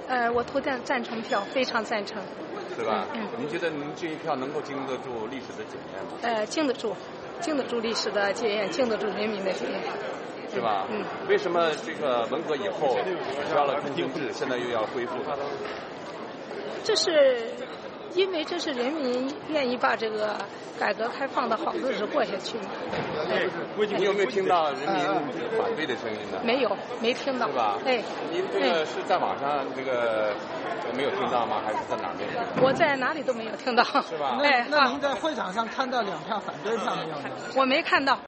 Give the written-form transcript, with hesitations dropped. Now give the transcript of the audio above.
我投赞成票，非常赞成。 是吧？您觉得您这一票能够经得住历史的检验吗？ 经得住历史的检验，经得住人民的检验。 是吧？为什么这个文革以后取消了终身制，现在又要恢复呢？ 这是因为这是人民愿意把这个改革开放的好日子过下去嘛。 你有没有听到人民反对的声音呢？ 没有，没听到。 是吧？您这个是在网上这个没有听到吗？还是在哪边？ 我在哪里都没有听到。 是吧？ 那您在会场上看到2票反对票没有呢？ 我没看到。